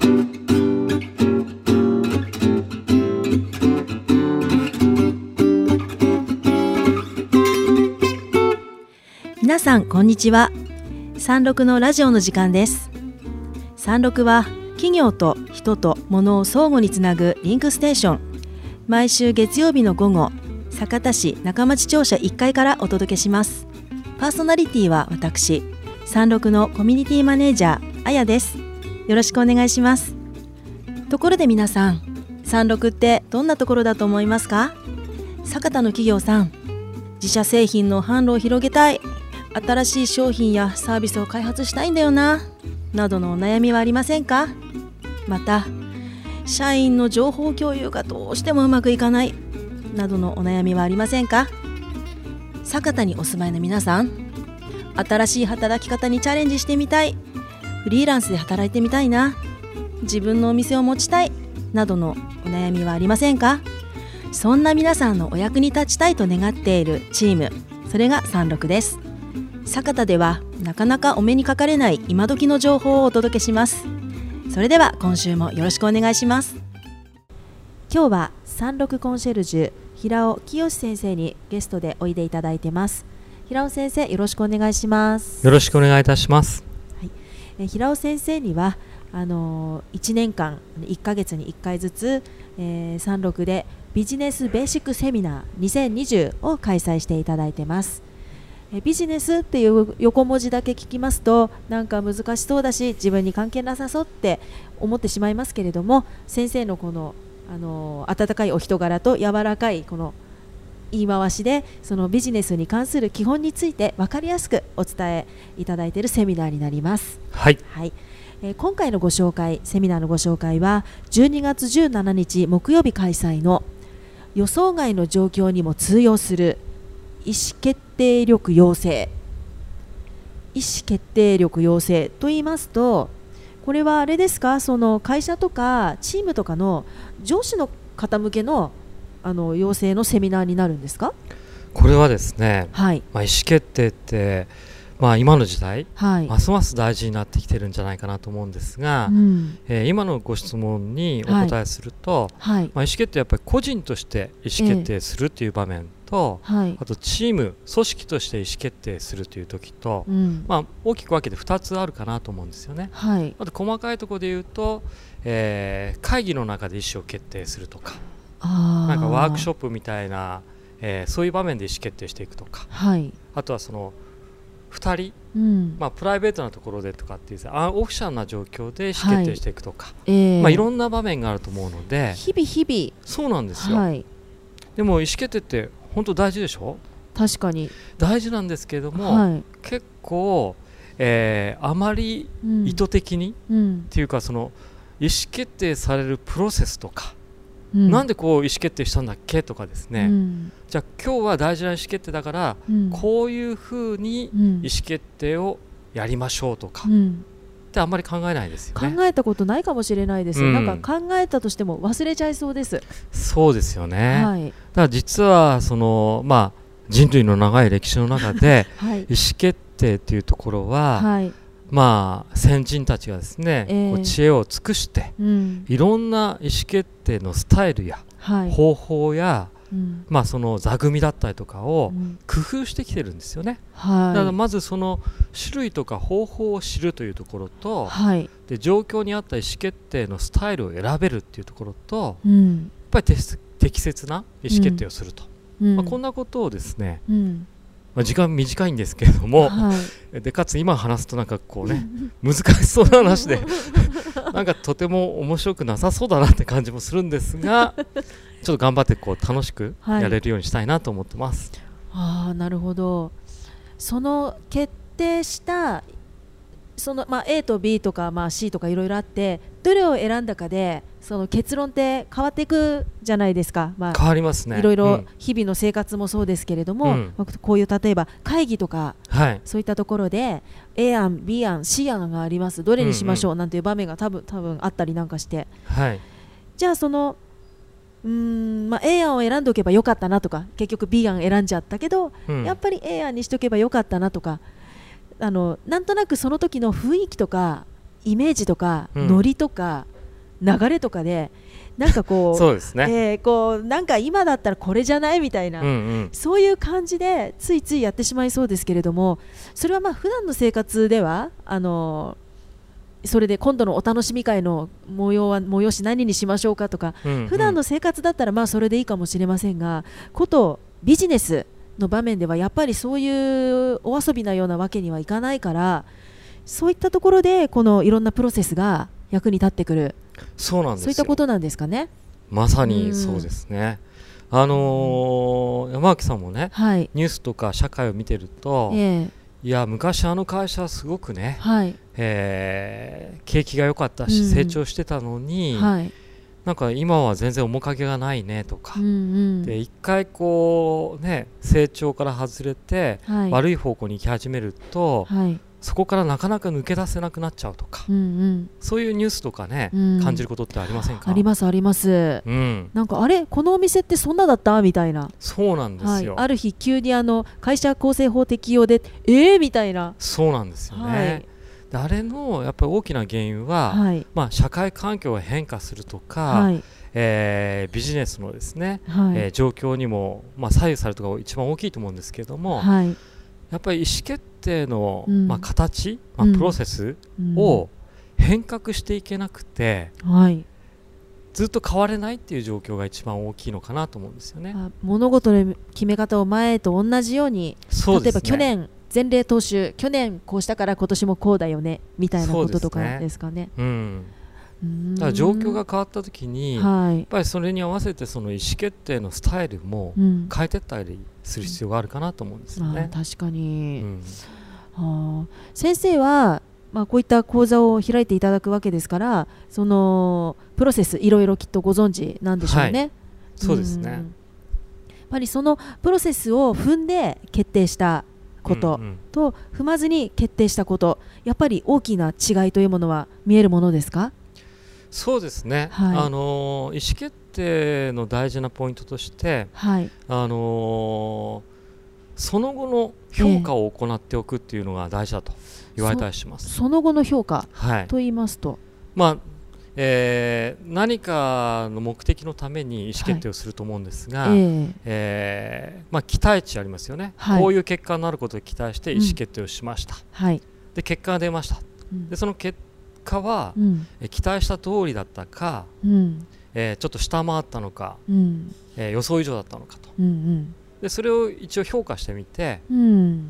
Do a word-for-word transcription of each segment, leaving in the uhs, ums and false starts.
皆さんこんにちは。三六のラジオの時間です。三六は企業と人と物を相互につなぐリンクステーション。毎週月曜日の午後、酒田市中町庁舎いっかいからお届けします。パーソナリティは私、三六のコミュニティマネージャーあやです。よろしくお願いします。ところで皆さん、三六ってどんなところだと思いますか？酒田の企業さん、自社製品の販路を広げたい、新しい商品やサービスを開発したいんだよな、などのお悩みはありませんか？また、社員の情報共有がどうしてもうまくいかない、などのお悩みはありませんか？酒田にお住まいの皆さん、新しい働き方にチャレンジしてみたい、フリーランスで働いてみたいな、自分のお店を持ちたい、などのお悩みはありませんか？そんな皆さんのお役に立ちたいと願っているチーム、それが三六です。酒田ではなかなかお目にかかれない今時の情報をお届けします。それでは今週もよろしくお願いします。今日は三六コンシェルジュ平尾清先生にゲストでおいでいただいてます。平尾先生、よろしくお願いします。 よろしくお願いいたします。 はい、え平尾先生にはあのー、いちねんかんいっかげつにいっかいずつ、えー、三六でビジネスベーシックセミナーにせんにじゅうを開催していただいてます。ビジネスっていう横文字だけ聞きますとなんか難しそうだし自分に関係なさそうって思ってしまいますけれども、先生のこの、あの温かいお人柄と柔らかいこの言い回しでそのビジネスに関する基本について分かりやすくお伝えいただいているセミナーになります。 はい、 はいえー、今回のご紹介セミナーのご紹介はじゅうにがつじゅうしちにち木曜日開催の予想外の状況にも通用する意思決定力養成。意思決定力養成と言いますと、これはあれですか、その会社とかチームとかの上司の方向けのあの養成のセミナーになるんですか？ これはですね、 はいまあ、意思決定って、まあ、今の時代、 はい、 ますます大事になってきてるんじゃないかなと思うんですが、うんえー、今のご質問にお答えすると、はいまあ、意思決定はやっぱり個人として意思決定するという場面と、えーはい、あとチーム組織として意思決定するという時と、うんまあ、大きく分けてふたつあるかなと思うんですよね。はい、あと細かいところで言うと、えー、会議の中で意思を決定するとか、あなんかワークショップみたいな、えー、そういう場面で意思決定していくとか、はい、あとはそのふたり、うんまあ、プライベートなところでとかっていうあオフィシャルな状況で意思決定していくとか、はいえーまあ、いろんな場面があると思うので日々日々 そうなんですよ、はい、でも意思決定って本当大事でしょ？ 確かに大事なんですけれども、はい、結構、えー、あまり意図的に、うん、っていうかその意思決定されるプロセスとか、うん、なんでこう意思決定したんだっけとかですね、うん、じゃあ今日は大事な意思決定だから、うん、こういうふうに意思決定をやりましょうとか、うん、ってあんまり考えないですよね。 考えたことないかもしれないです、うん、なんか考えたとしても忘れちゃいそうです。 そうですよね、はい、だから実はその、まあ、人類の長い歴史の中で、はい、意思決定というところは、はいまあ、先人たちがですね、えー、こう知恵を尽くして、うん、いろんな意思決定のスタイルや、はい、方法や、うんまあ、その座組だったりとかを工夫してきてるんですよね、はい、だからまずその種類とか方法を知るというところと、はい、で状況に合った意思決定のスタイルを選べるっていうところと、うん、やっぱり適切な意思決定をすると、うんまあ、こんなことをですね、うんまあ、時間短いんですけれども、はい、でかつ今話すとなんかこうね難しそうな話でなんかとても面白くなさそうだなって感じもするんですがちょっと頑張ってこう楽しくやれるようにしたいなと思ってます、 はい、あーなるほど。その決定したその、まあ、A と B とか、まあ、C とかいろいろあってどれを選んだかでその結論って変わっていくじゃないですか、まあ、 変わりますね。 いろいろ日々の生活もそうですけれども、うん、こういう例えば会議とか、はい、そういったところで A 案 B 案 C 案があります、どれにしましょうなんていう場面が多分、多分あったりなんかして、はい、じゃあそのうーん、まあ、A 案を選んでおけばよかったなとか結局 B 案選んじゃったけど、うん、やっぱり A 案にしておけばよかったなとか、あのなんとなくその時の雰囲気とかイメージとか、うん、ノリとか流れとかでなんかこうそうですね、 えー、こうなんか今だったらこれじゃないみたいな、うんうん、そういう感じでついついやってしまいそうですけれども、それはまあ普段の生活ではあのそれで今度のお楽しみ会の模様は催し何にしましょうかとか、うんうん、普段の生活だったらまあそれでいいかもしれませんが、ことビジネスの場面ではやっぱりそういうお遊びなようなわけにはいかないから、そういったところでこのいろんなプロセスが役に立ってくる、 そうなんですよ。 そういったことなんですかね。 まさにそうですね、うん、あのー、山脇さんもね、はい、ニュースとか社会を見てると、えー、いや昔あの会社はすごくね、はい、えー、景気が良かったし、うん、成長してたのに、はい、なんか今は全然面影がないねとか、うんうん、で一回こうね成長から外れて、はい、悪い方向に行き始めると、はい、そこからなかなか抜け出せなくなっちゃうとか、うんうん、そういうニュースとかね、うん、感じることってありませんか？ ありますあります、うん、なんかあれこのお店ってそんなだったみたいな。 そうなんですよ、 はい、ある日急にあの会社構成法適用でえーみたいな。 そうなんですよね、はい、であれのやっぱり大きな原因は、はい、まあ、社会環境が変化するとか、はい、えー、ビジネスのですね、はい、えー、状況にも、まあ、左右されるところが一番大きいと思うんですけれども、はい、やっぱり意思決定の、うん、まあ、形、まあ、プロセスを変革していけなくて、うん、はい、ずっと変われないっていう状況が一番大きいのかなと思うんですよね。 あ、物事の決め方を前と同じように、そうですね、例えば去年前例踏襲、去年こうしたから今年もこうだよねみたいなこととかですかね。うん、 だから状況が変わった時に、はい、やっぱりそれに合わせてその意思決定のスタイルも変えていったりする必要があるかなと思うんですよね。 うん、確かに、うん、はあ、先生は、まあ、こういった講座を開いていただくわけですから、そのプロセスいろいろきっとご存知なんでしょうね。はい、 そうですね、うん、やっぱりそのプロセスを踏んで決定したことと踏まずに決定したこと、やっぱり大きな違いというものは見えるものですか？ そうですね、はい、あの意思決定の大事なポイントとして、はい、あのその後の評価を行っておくっていうのが大事だと言われたりします。 えー、そ, その後の評価、はい、と言いますと、 まあえー、何かの目的のために意思決定をすると思うんですが、はい、えーえーまあ、期待値ありますよね、はい、こういう結果になることを期待して意思決定をしました、うん、はい、で結果が出ました、うん、でその結果は、うん、え期待した通りだったか、うん、えー、ちょっと下回ったのか、うん、えー、予想以上だったのかと、うんうん、でそれを一応評価してみて、うん、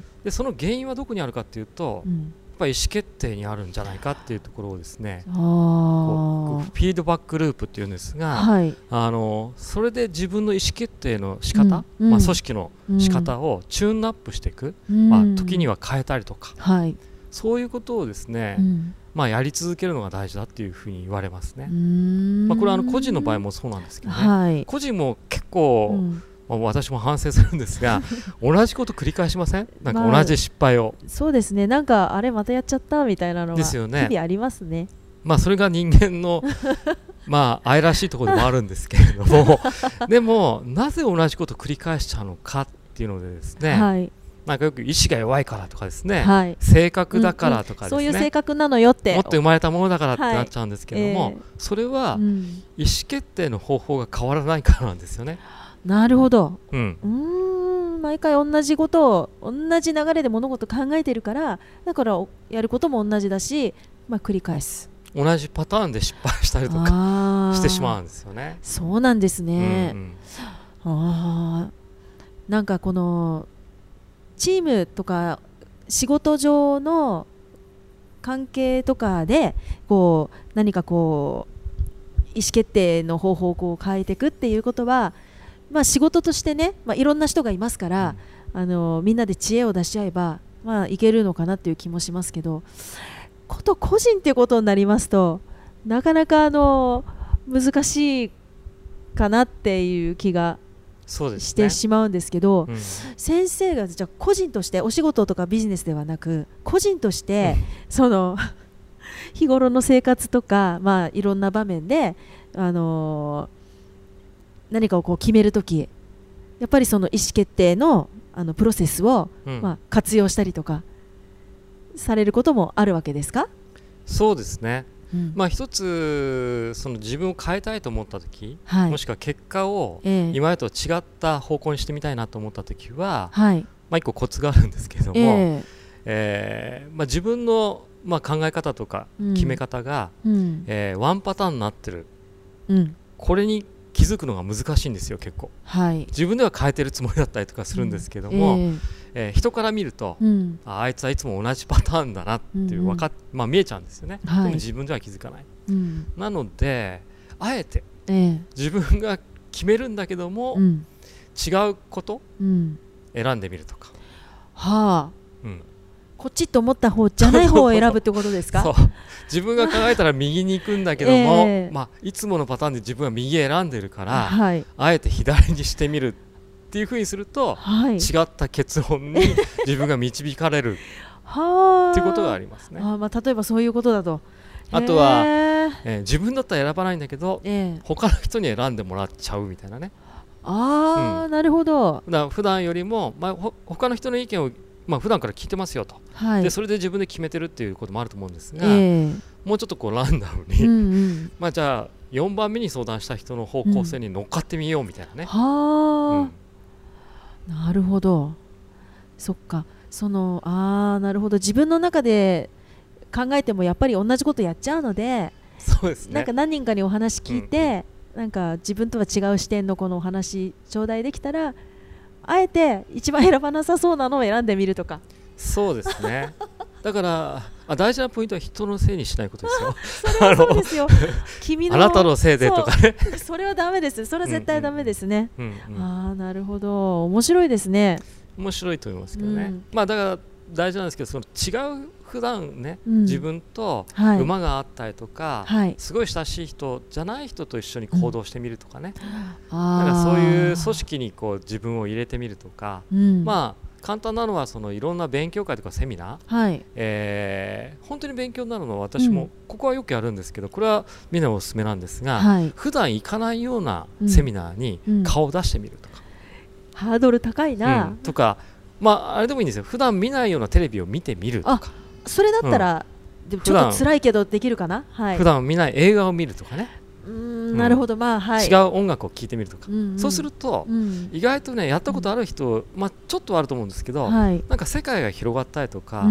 でその原因はどこにあるかというと、うん、やっぱり意思決定にあるんじゃないかっていうところをですね、こうフィードバックループっていうんですが、はい、あのそれで自分の意思決定の仕方、うん、まあ、組織の仕方をチューンアップしていく、うん、まあ、時には変えたりとか、はい、そういうことをですね、うん、まあ、やり続けるのが大事だっていうふうに言われますね。まあ、これはあの個人の場合もそうなんですけどね、はい、個人も結構、うん、まあ、私も反省するんですが同じこと繰り返しません？なんか同じ失敗を、まあ、 そうですね、なんかあれまたやっちゃったみたいなのが日々ありますね。 まあ、それが人間のまあ愛らしいところでもあるんですけれどもでもなぜ同じことを繰り返しちゃうのかっていうのでですね、はい、なんかよく意志が弱いからとかですね、はい、性格だからとかですね、 うんうん、そういう性格なのよって持って生まれたものだからってなっちゃうんですけれども、はい、えー、それは意思決定の方法が変わらないからなんですよね。 なるほど、うん、うーん、毎回同じことを同じ流れで物事を考えているから、だからやることも同じだし、まあ、繰り返す、 同じパターンで失敗したりとかしてしまうんですよね。 そうなんですね、うんうん、あ、なんかこのチームとか仕事上の関係とかでこう何かこう意思決定の方法をこう変えていくっていうことは、まあ、仕事としてね、まあ、いろんな人がいますから、うん、あのみんなで知恵を出し合えば、まあ、いけるのかなっていう気もしますけど、こと個人っていうことになりますとなかなかあの難しいかなっていう気がしてしまうんですけど、うん、先生がじゃあ個人としてお仕事とかビジネスではなく個人として、うん、その日頃の生活とか、まあ、いろんな場面で、あのー、何かをこう決めるとき、やっぱりその意思決定 の, あのプロセスを、うん、まあ、活用したりとかされることもあるわけですか？ そうですね、 うん、まあ一つその自分を変えたいと思った時、はい、もしくは結果を今までと違った方向にしてみたいなと思った時は、はい、まあ一個コツがあるんですけども、えーえーまあ、自分のまあ考え方とか決め方が、うんえー、ワンパターンになってる、うん、これに気づくのが難しいんですよ結構、はい、自分では変えてるつもりだったりとかするんですけども、うんえーえー、人から見ると、うん、あ, あいつはいつも同じパターンだなっていう、うんうん、まあ、見えちゃうんですよね、はい、でも自分では気づかない、うん、なのであえて、えー、自分が決めるんだけども、うん、違うこと、うん、選んでみるとか、 はあ、うん、こっちと思った方じゃない方を選ぶってことですか？ そう自分が考えたら右に行くんだけども、えーまあ、いつものパターンで自分は右選んでるから、はい、あえて左にしてみるっていう風にすると、はい、違った結論に自分が導かれるっていうことがありますね。 あ、まあ、例えばそういうことだと、 あとは、えー、自分だったら選ばないんだけど、えー、他の人に選んでもらっちゃうみたいなね。 あ、うん、なるほど。 だから普段よりも、まあ、ほ他の人の意見をまあ、普段から聞いてますよと、はい、でそれで自分で決めてるっていうこともあると思うんですが、えー、もうちょっとこうランダムに、うんうんまあ、じゃあよんばんめに相談した人の方向性に乗っかってみようみたいなね、うん、 はあ、うん、なるほど。そっか、そのあーなるほど、自分の中で考えてもやっぱり同じことやっちゃうので、 そうですね、 なんか何人かにお話聞いて、うん、なんか自分とは違う視点のこのお話頂戴できたら、あえて一番選ばなさそうなのを選んでみるとか。 そうですねだからあ大事なポイントは人のせいにしないことですよそれはそうですよ君のあなたのせいでとかねそ, それはダメです。それは絶対ダメですね、うんうんうん、ああなるほど、面白いですね。 面白いと思いますけどね、うん、まあだから大事なんですけど、その違う普段ね、うん、自分と馬があったりとか、はい、すごい親しい人じゃない人と一緒に行動してみるとかね、うん、なんかそういう組織にこう自分を入れてみるとか、うん、まあ簡単なのはそのいろんな勉強会とかセミナー、はいえー、本当に勉強になるのは私もここはよくやるんですけど、これはみんなおすすめなんですが、はい、普段行かないようなセミナーに顔を出してみるとか、 うんうん、ハードル高いな、 うん、とか、まあ、あれでもいいんですよ。普段見ないようなテレビを見てみるとか、 それだったら、うん、でもちょっと辛いけどできるかな、はい、 普段見ない映画を見るとかね、 うーん、なるほど、まあはい、 違う音楽を聴いてみるとか、うんうん、そうすると、うん、意外とねやったことある人、まあ、ちょっとはあると思うんですけど、はい、なんか世界が広がったりとか、うんうん、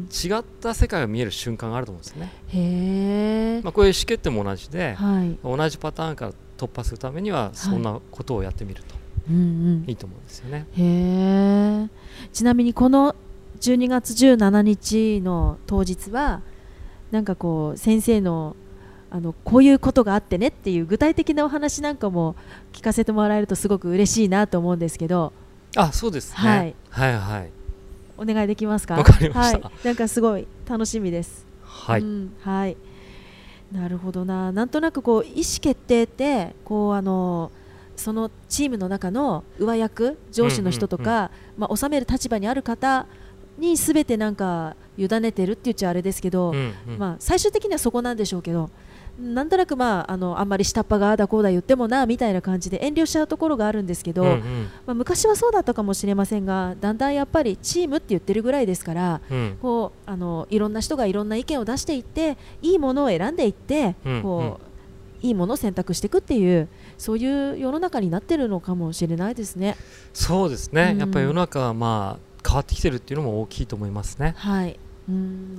違った世界が見える瞬間があると思うんですよね。へー、まあ、これ意思決定も同じで、はい、同じパターンから突破するためにはそんなことをやってみると、はい、いいと思うんですよね。 へー、ちなみにこのじゅうにがつじゅうしちにちの当日はなんかこう先生のあのこういうことがあってねっていう具体的なお話なんかも聞かせてもらえるとすごく嬉しいなと思うんですけど。 あ、そうですね、はい、はいはいお願いできますか。 わかりました、 はい、なんかすごい楽しみです。 はい、うん、 はい、なるほどな。なんとなくこう意思決定ってこうあのそのチームの中の上役上司の人とか、うんうんうん、まあ、収める立場にある方に全てなんか委ねてるって言っちゃあれですけど、うんうん、まあ、最終的にはそこなんでしょうけど、なんとなく、まあ、あのあんまり下っ端があだこうだ言ってもなみたいな感じで遠慮しちゃうところがあるんですけど、うんうん、まあ、昔はそうだったかもしれませんが、だんだんやっぱりチームって言ってるぐらいですから、うん、こうあのいろんな人がいろんな意見を出していっていいものを選んでいって、うんうん、こういいものを選択していくっていうそういう世の中になってるのかもしれないですね。 そうですね、うん、やっぱり世の中はまあ変わってきてるっていうのも大きいと思いますね。 はい、うん、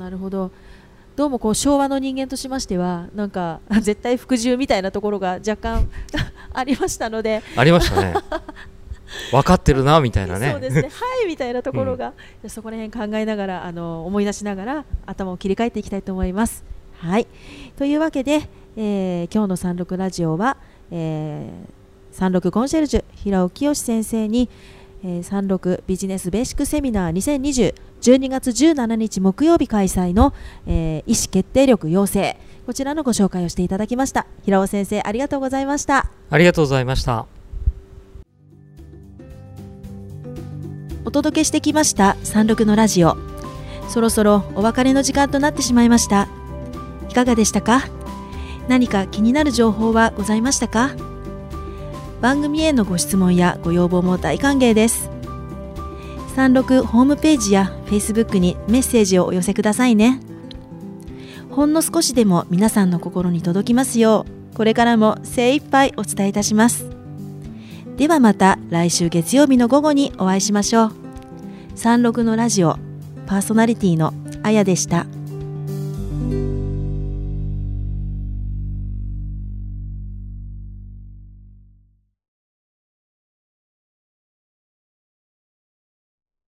なるほど。どうもこう昭和の人間としましてはなんか絶対服従みたいなところが若干ありましたのでありましたね分かってるなみたいなねそうですねはいみたいなところが、うん、そこら辺考えながらあの思い出しながら頭を切り替えていきたいと思います。はい、というわけで、えー、今日のさんろくラジオは、えー、さんろくコンシェルジュ平尾清先生にえー、さんろくビジネスベーシックセミナーにせんにじゅうじゅうにがつじゅうしちにち木曜日開催の、えー、意思決定力養成、こちらのご紹介をしていただきました。平尾先生ありがとうございました。 ありがとうございました。 お届けしてきましたさんろくのラジオ、そろそろお別れの時間となってしまいました。いかがでしたか。何か気になる情報はございましたか。番組へのご質問やご要望も大歓迎です。さんろくホームページや フェイスブック にメッセージをお寄せくださいね。 ほんの少しでも皆さんの心に届きますよう、これからも精一杯お伝えいたします。ではまた来週月曜日の午後にお会いしましょう。さんろくのラジオパーソナリティのあやでした。